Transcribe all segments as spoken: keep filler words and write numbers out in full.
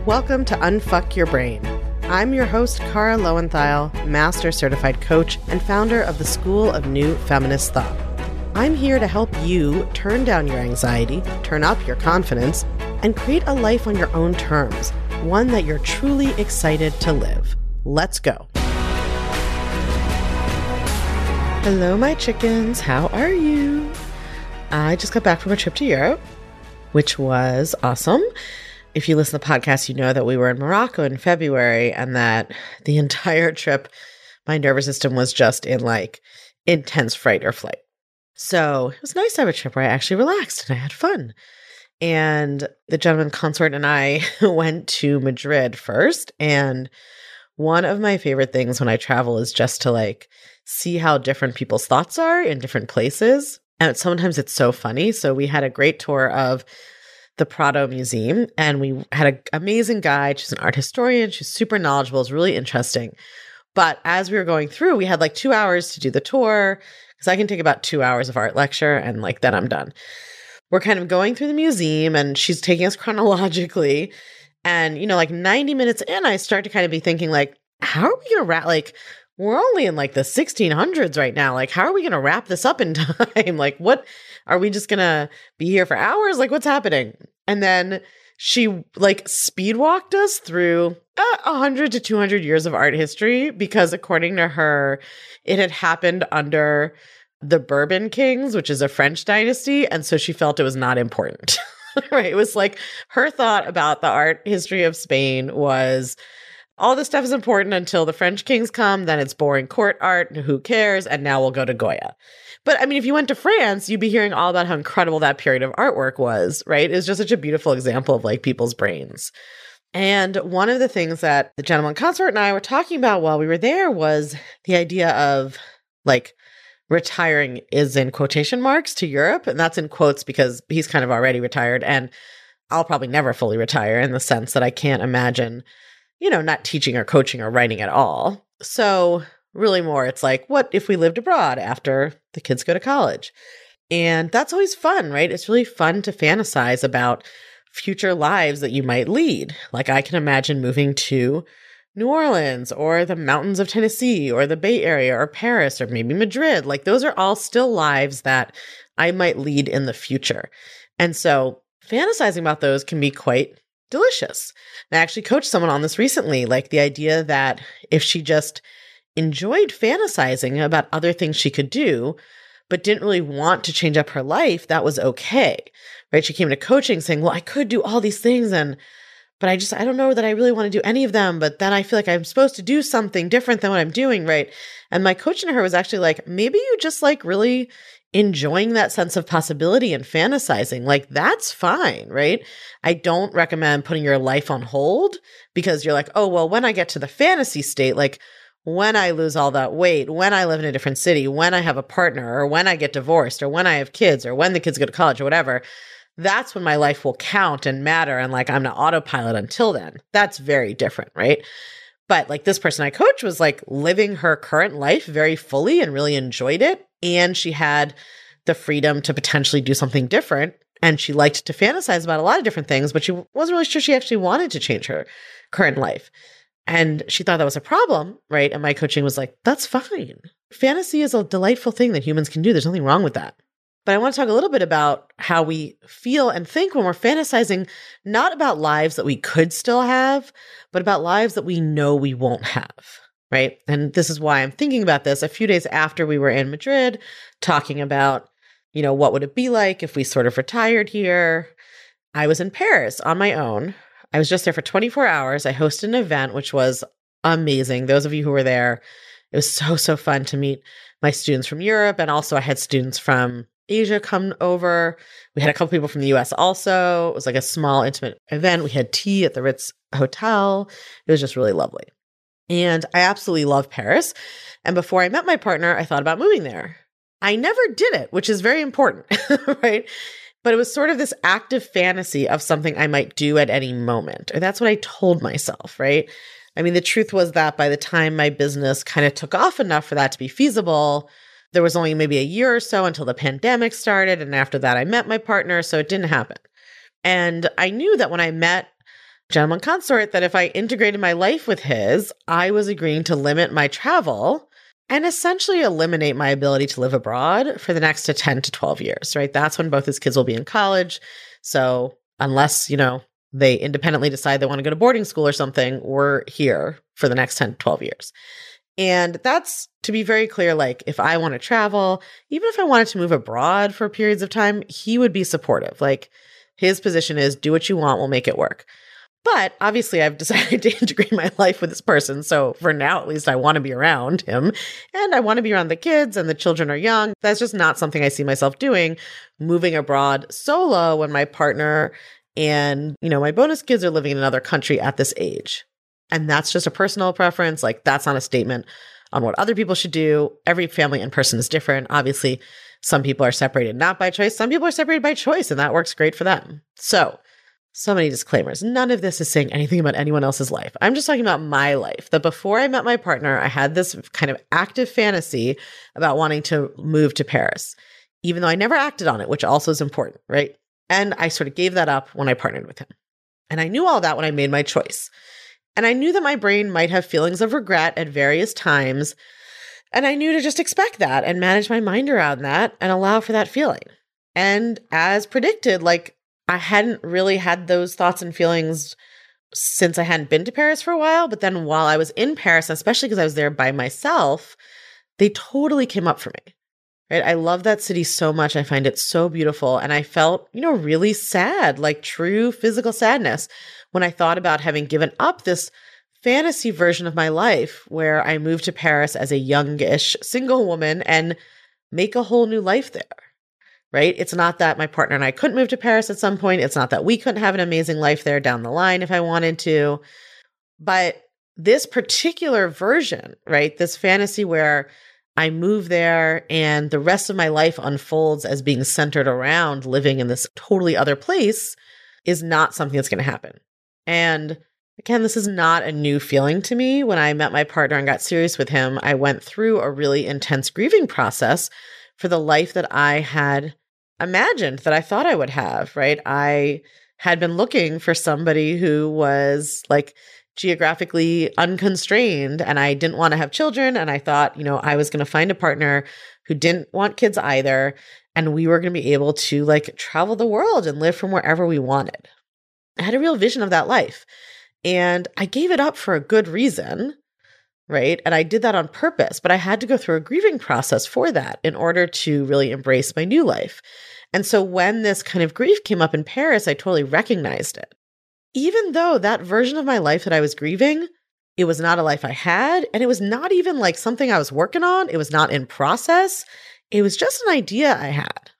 Welcome to Unfuck Your Brain. I'm your host, Kara Lowenthal, Master Certified Coach and founder of the School of New Feminist Thought. I'm here to help you turn down your anxiety, turn up your confidence, and create a life on your own terms, one that you're truly excited to live. Let's go. Hello, my chickens. How are you? I just got back from a trip to Europe, which was awesome. If you listen to the podcast, you know that we were in Morocco in February and that the entire trip, my nervous system was just in like intense fright or flight. So it was nice to have a trip where I actually relaxed and I had fun. And the gentleman consort and I went to Madrid first. And one of my favorite things when I travel is just to like see how different people's thoughts are in different places. And sometimes it's so funny. So we had a great tour of the Prado Museum, and we had an amazing guide. She's an art historian. She's super knowledgeable. It's really interesting. But as we were going through, we had like two hours to do the tour, because I can take about two hours of art lecture, and like then I'm done. We're kind of going through the museum, and she's taking us chronologically. And, you know, like ninety minutes in, I start to kind of be thinking like, how are we going to wrap, like, we're only in like the sixteen hundreds right now. Like, how are we going to wrap this up in time? Like, what, are we just going to be here for hours? Like, what's happening? And then she like speed walked us through uh, one hundred to two hundred years of art history, because according to her, it had happened under the Bourbon kings, which is a French dynasty. And so she felt it was not important, right? It was like her thought about the art history of Spain was, all this stuff is important until the French kings come, then it's boring court art, who cares? And now we'll go to Goya. But I mean, if you went to France, you'd be hearing all about how incredible that period of artwork was, right? It's just such a beautiful example of like people's brains. And one of the things that the gentleman consort and I were talking about while we were there was the idea of like retiring is in quotation marks to Europe. And that's in quotes because he's kind of already retired. And I'll probably never fully retire in the sense that I can't imagine, you know, not teaching or coaching or writing at all. So really more, it's like, what if we lived abroad after the kids go to college? And that's always fun, right? It's really fun to fantasize about future lives that you might lead. Like I can imagine moving to New Orleans or the mountains of Tennessee or the Bay Area or Paris or maybe Madrid. Like those are all still lives that I might lead in the future. And so fantasizing about those can be quite delicious. And I actually coached someone on this recently, like the idea that if she just enjoyed fantasizing about other things she could do, but didn't really want to change up her life, that was okay, right? She came to coaching saying, well, I could do all these things, and but I just, I don't know that I really want to do any of them, but then I feel like I'm supposed to do something different than what I'm doing, right? And my coaching to her was actually like, maybe you just like really enjoying that sense of possibility and fantasizing. Like that's fine, right? I don't recommend putting your life on hold because you're like, oh, well, when I get to the fantasy state, like when I lose all that weight, when I live in a different city, when I have a partner, or when I get divorced, or when I have kids, or when the kids go to college, or whatever, that's when my life will count and matter. And like, I'm not autopilot until then. That's very different, right? But like this person I coached was like living her current life very fully and really enjoyed it. And she had the freedom to potentially do something different. And she liked to fantasize about a lot of different things, but she wasn't really sure she actually wanted to change her current life. And she thought that was a problem, right? And my coaching was like, that's fine. Fantasy is a delightful thing that humans can do. There's nothing wrong with that. But I want to talk a little bit about how we feel and think when we're fantasizing, not about lives that we could still have, but about lives that we know we won't have, right? And this is why I'm thinking about this a few days after we were in Madrid, talking about, you know, what would it be like if we sort of retired here? I was in Paris on my own. I was just there for twenty-four hours. I hosted an event, which was amazing. Those of you who were there, it was so, so fun to meet my students from Europe. And also I had students from Asia come over. We had a couple people from the U S also. It was like a small, intimate event. We had tea at the Ritz Hotel. It was just really lovely. And I absolutely love Paris. And before I met my partner, I thought about moving there. I never did it, which is very important, right? But it was sort of this active fantasy of something I might do at any moment. Or that's what I told myself, right? I mean, the truth was that by the time my business kind of took off enough for that to be feasible, there was only maybe a year or so until the pandemic started. And after that, I met my partner. So it didn't happen. And I knew that when I met gentleman consort that if I integrated my life with his, I was agreeing to limit my travel and essentially eliminate my ability to live abroad for the next ten to twelve years, right? That's when both his kids will be in college. So unless, you know, they independently decide they want to go to boarding school or something, we're here for the next ten to twelve years. And that's, to be very clear, like if I want to travel, even if I wanted to move abroad for periods of time, he would be supportive. Like his position is do what you want, we'll make it work. But obviously I've decided to integrate my life with this person. So for now, at least I want to be around him and I want to be around the kids and the children are young. That's just not something I see myself doing, moving abroad solo when my partner and, you know, my bonus kids are living in another country at this age. And that's just a personal preference. Like that's not a statement on what other people should do. Every family and person is different. Obviously, some people are separated not by choice. Some people are separated by choice, and that works great for them. So, so many disclaimers. None of this is saying anything about anyone else's life. I'm just talking about my life. That before I met my partner, I had this kind of active fantasy about wanting to move to Paris, even though I never acted on it, which also is important, right? And I sort of gave that up when I partnered with him. And I knew all that when I made my choice. And I knew that my brain might have feelings of regret at various times. And I knew to just expect that and manage my mind around that and allow for that feeling. And as predicted, like I hadn't really had those thoughts and feelings since I hadn't been to Paris for a while. But then while I was in Paris, especially because I was there by myself, they totally came up for me. Right? I love that city so much. I find it so beautiful. And I felt, you know, really sad, like true physical sadness when I thought about having given up this fantasy version of my life where I moved to Paris as a youngish single woman and make a whole new life there, right? It's not that my partner and I couldn't move to Paris at some point. It's not that we couldn't have an amazing life there down the line if I wanted to. But this particular version, right, this fantasy where I move there and the rest of my life unfolds as being centered around living in this totally other place is not something that's going to happen. And again, this is not a new feeling to me. When I met my partner and got serious with him, I went through a really intense grieving process for the life that I had imagined that I thought I would have, right? I had been looking for somebody who was like geographically unconstrained and I didn't want to have children. And I thought, you know, I was going to find a partner who didn't want kids either. And we were going to be able to like travel the world and live from wherever we wanted. I had a real vision of that life. And I gave it up for a good reason, right? And I did that on purpose, but I had to go through a grieving process for that in order to really embrace my new life. And so when this kind of grief came up in Paris, I totally recognized it. Even though that version of my life that I was grieving, it was not a life I had, and it was not even like something I was working on. It was not in process. It was just an idea I had.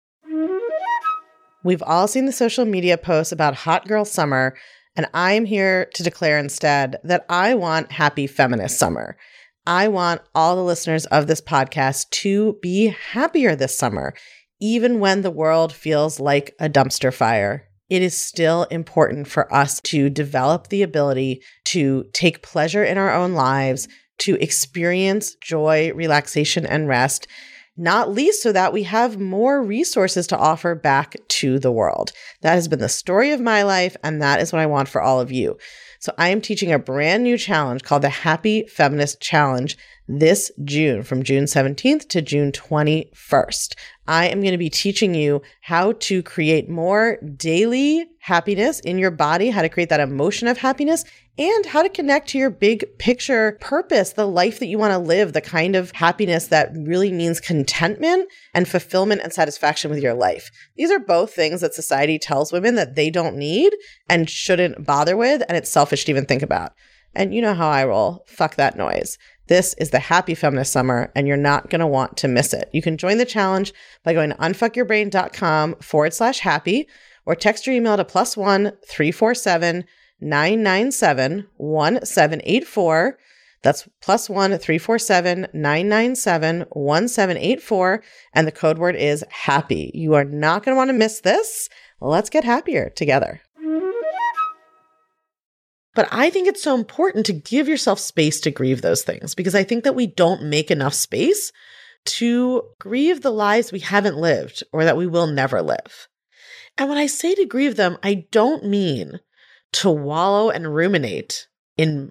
We've all seen the social media posts about hot girl summer, and I'm here to declare instead that I want happy feminist summer. I want all the listeners of this podcast to be happier this summer, even when the world feels like a dumpster fire. It is still important for us to develop the ability to take pleasure in our own lives, to experience joy, relaxation, and rest, not least so that we have more resources to offer back to the world. That has been the story of my life, and that is what I want for all of you. So I am teaching a brand new challenge called the Happy Feminist Challenge this June, from June seventeenth to June twenty-first. I am going to be teaching you how to create more daily happiness in your body, how to create that emotion of happiness, and how to connect to your big picture purpose, the life that you want to live, the kind of happiness that really means contentment and fulfillment and satisfaction with your life. These are both things that society tells women that they don't need and shouldn't bother with, and it's selfish to even think about. And you know how I roll. Fuck that noise. This is the Happy Feminist Summer, and you're not going to want to miss it. You can join the challenge by going to unfuckyourbrain.com forward slash happy, or text your email to plus one three four seven nine nine seven one seven eight four. That's plus one three four seven nine nine seven one seven eight four, and the code word is happy. You are not going to want to miss this. Let's get happier together. But I think it's so important to give yourself space to grieve those things, because I think that we don't make enough space to grieve the lives we haven't lived or that we will never live. And when I say to grieve them, I don't mean to wallow and ruminate in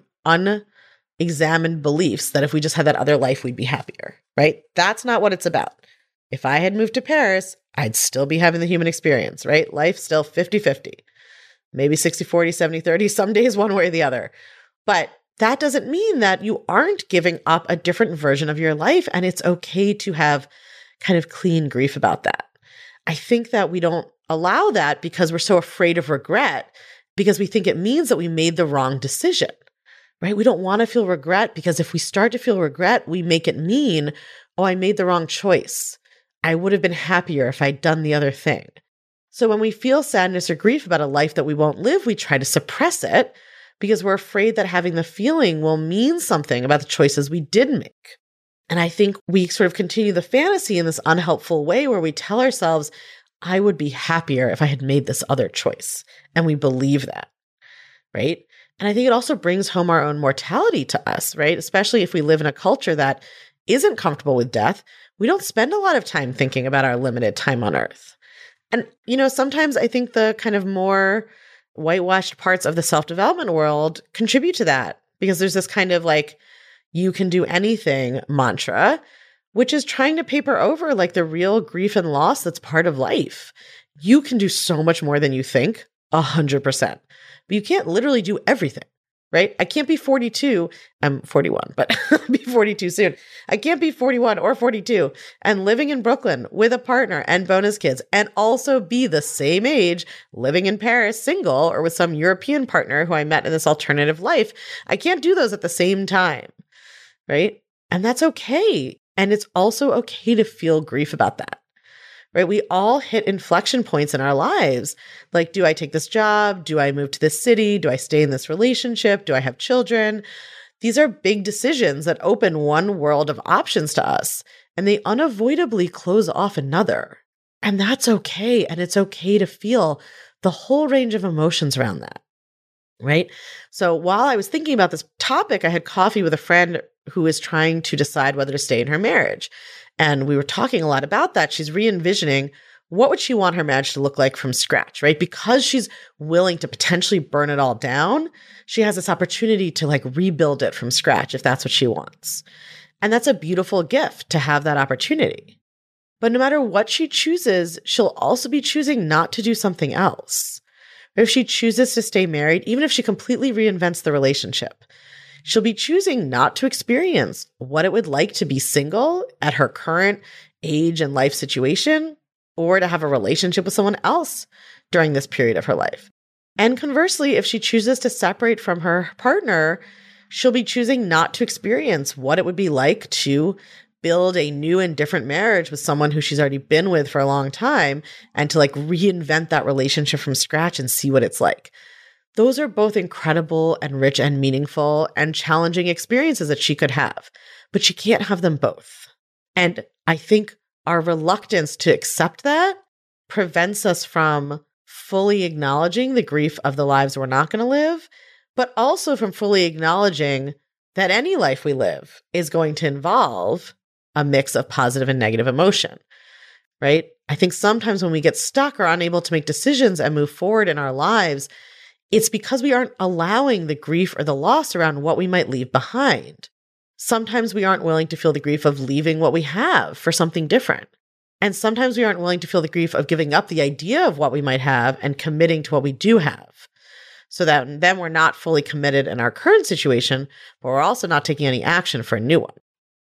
unexamined beliefs that if we just had that other life, we'd be happier, right? That's not what it's about. If I had moved to Paris, I'd still be having the human experience, right? Life's still fifty-fifty, maybe sixty forty, seventy thirty, some days one way or the other. But that doesn't mean that you aren't giving up a different version of your life, and it's okay to have kind of clean grief about that. I think that we don't allow that because we're so afraid of regret, because we think it means that we made the wrong decision, right? We don't want to feel regret because if we start to feel regret, we make it mean, oh, I made the wrong choice. I would have been happier if I'd done the other thing. So when we feel sadness or grief about a life that we won't live, we try to suppress it because we're afraid that having the feeling will mean something about the choices we did make. And I think we sort of continue the fantasy in this unhelpful way where we tell ourselves, I would be happier if I had made this other choice. And we believe that, right? And I think it also brings home our own mortality to us, right? Especially if we live in a culture that isn't comfortable with death. We don't spend a lot of time thinking about our limited time on Earth. And, you know, sometimes I think the kind of more whitewashed parts of the self-development world contribute to that because there's this kind of like, you can do anything mantra, which is trying to paper over like the real grief and loss that's part of life. You can do so much more than you think, a hundred percent, but you can't literally do everything, right? I can't be forty-two. I'm forty-one, but I'll be forty-two soon. I can't be forty-one or forty-two and living in Brooklyn with a partner and bonus kids and also be the same age living in Paris single or with some European partner who I met in this alternative life. I can't do those at the same time, right? And that's okay. And it's also okay to feel grief about that, right? We all hit inflection points in our lives. Like, do I take this job? Do I move to this city? Do I stay in this relationship? Do I have children? These are big decisions that open one world of options to us, and they unavoidably close off another. And that's okay. And it's okay to feel the whole range of emotions around that, right? So while I was thinking about this topic, I had coffee with a friend who is trying to decide whether to stay in her marriage. And we were talking a lot about that. She's re-envisioning what would she want her marriage to look like from scratch, right? Because she's willing to potentially burn it all down, she has this opportunity to like rebuild it from scratch if that's what she wants. And that's a beautiful gift to have that opportunity. But no matter what she chooses, she'll also be choosing not to do something else. Or if she chooses to stay married, even if she completely reinvents the relationship, she'll be choosing not to experience what it would like to be single at her current age and life situation, or to have a relationship with someone else during this period of her life. And conversely, if she chooses to separate from her partner, she'll be choosing not to experience what it would be like to build a new and different marriage with someone who she's already been with for a long time and to like reinvent that relationship from scratch and see what it's like. Those are both incredible and rich and meaningful and challenging experiences that she could have, but she can't have them both. And I think our reluctance to accept that prevents us from fully acknowledging the grief of the lives we're not going to live, but also from fully acknowledging that any life we live is going to involve a mix of positive and negative emotion, right? I think sometimes when we get stuck or unable to make decisions and move forward in our lives, it's because we aren't allowing the grief or the loss around what we might leave behind. Sometimes we aren't willing to feel the grief of leaving what we have for something different. And sometimes we aren't willing to feel the grief of giving up the idea of what we might have and committing to what we do have. So that then we're not fully committed in our current situation, but we're also not taking any action for a new one.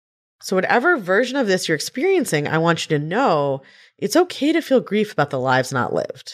So whatever version of this you're experiencing, I want you to know it's okay to feel grief about the lives not lived.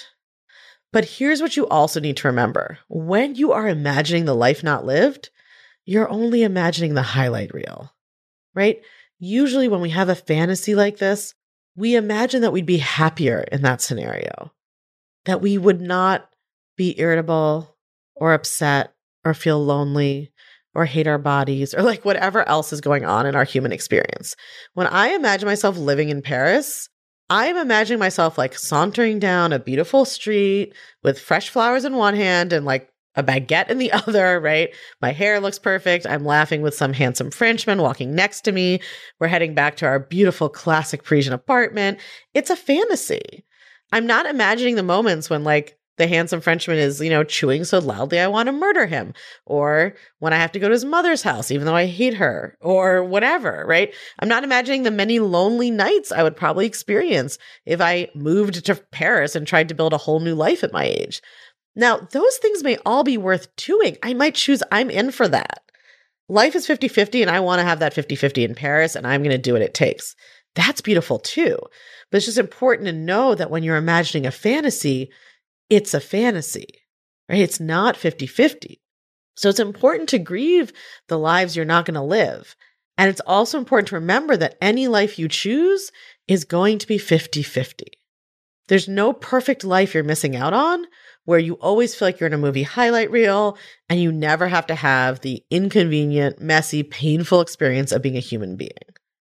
But here's what you also need to remember. When you are imagining the life not lived, you're only imagining the highlight reel, right? Usually when we have a fantasy like this, we imagine that we'd be happier in that scenario, that we would not be irritable or upset or feel lonely or hate our bodies or like whatever else is going on in our human experience. When I imagine myself living in Paris, I'm imagining myself like sauntering down a beautiful street with fresh flowers in one hand and like a baguette in the other, right? My hair looks perfect. I'm laughing with some handsome Frenchman walking next to me. We're heading back to our beautiful classic Parisian apartment. It's a fantasy. I'm not imagining the moments when like The handsome Frenchman is, you know, chewing so loudly I want to murder him. Or when I have to go to his mother's house, even though I hate her, or whatever, right? I'm not imagining the many lonely nights I would probably experience if I moved to Paris and tried to build a whole new life at my age. Now, those things may all be worth doing. I might choose I'm in for that. Life is fifty-fifty and I want to have that fifty-fifty in Paris and I'm going to do what it takes. That's beautiful too. But it's just important to know that when you're imagining a fantasy, it's a fantasy, right? It's not fifty-fifty. So it's important to grieve the lives you're not going to live. And it's also important to remember that any life you choose is going to be fifty-fifty. There's no perfect life you're missing out on where you always feel like you're in a movie highlight reel and you never have to have the inconvenient, messy, painful experience of being a human being.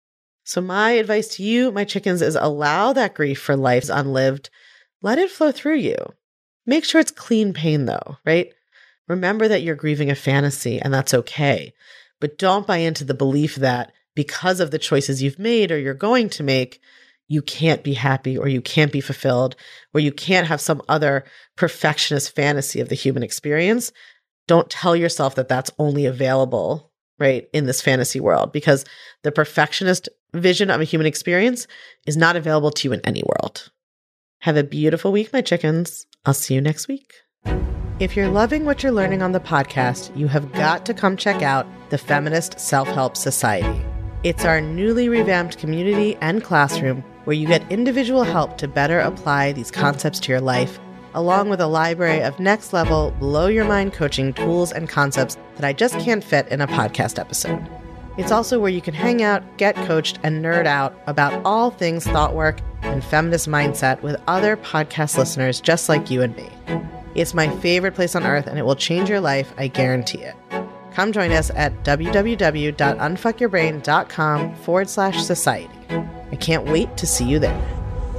So my advice to you, my chickens, is allow that grief for lives unlived. Let it flow through you. Make sure it's clean pain though, right? Remember that you're grieving a fantasy and that's okay. But don't buy into the belief that because of the choices you've made or you're going to make, you can't be happy or you can't be fulfilled or you can't have some other perfectionist fantasy of the human experience. Don't tell yourself that that's only available, right, in this fantasy world, because the perfectionist vision of a human experience is not available to you in any world. Have a beautiful week, my chickens. I'll see you next week. If you're loving what you're learning on the podcast, you have got to come check out the Feminist Self-Help Society. It's our newly revamped community and classroom where you get individual help to better apply these concepts to your life, along with a library of next-level, blow-your-mind coaching tools and concepts that I just can't fit in a podcast episode. It's also where you can hang out, get coached, and nerd out about all things thought work and feminist mindset with other podcast listeners just like you and me. It's my favorite place on earth, and it will change your life, I guarantee it. Come join us at www.unfuckyourbrain.com forward slash society. I can't wait to see you there.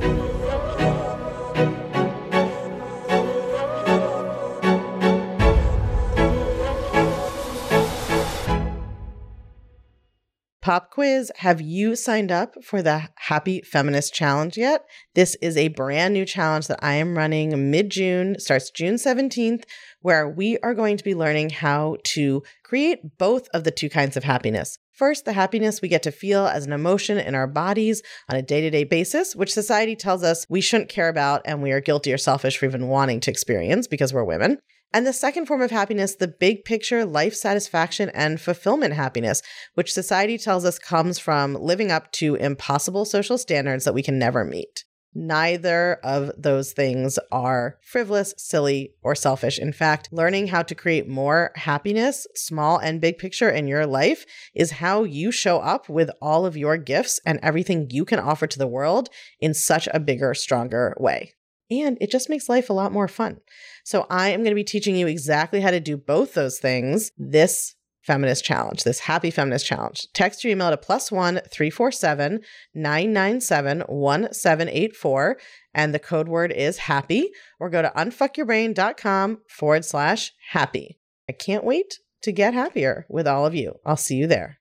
Pop quiz, have you signed up for the Happy Feminist Challenge yet? This is a brand new challenge that I am running mid-June, starts June seventeenth, where we are going to be learning how to create both of the two kinds of happiness. First, the happiness we get to feel as an emotion in our bodies on a day-to-day basis, which society tells us we shouldn't care about and we are guilty or selfish for even wanting to experience because we're women. And the second form of happiness, the big picture life satisfaction and fulfillment happiness, which society tells us comes from living up to impossible social standards that we can never meet. Neither of those things are frivolous, silly, or selfish. In fact, learning how to create more happiness, small and big picture in your life, is how you show up with all of your gifts and everything you can offer to the world in such a bigger, stronger way. And it just makes life a lot more fun. So I am going to be teaching you exactly how to do both those things this feminist challenge, this Happy Feminist Challenge. Text your email to plus one three four seven nine nine seven one seven eight four, and the code word is happy, or go to unfuckyourbrain.com forward slash happy. I can't wait to get happier with all of you. I'll see you there.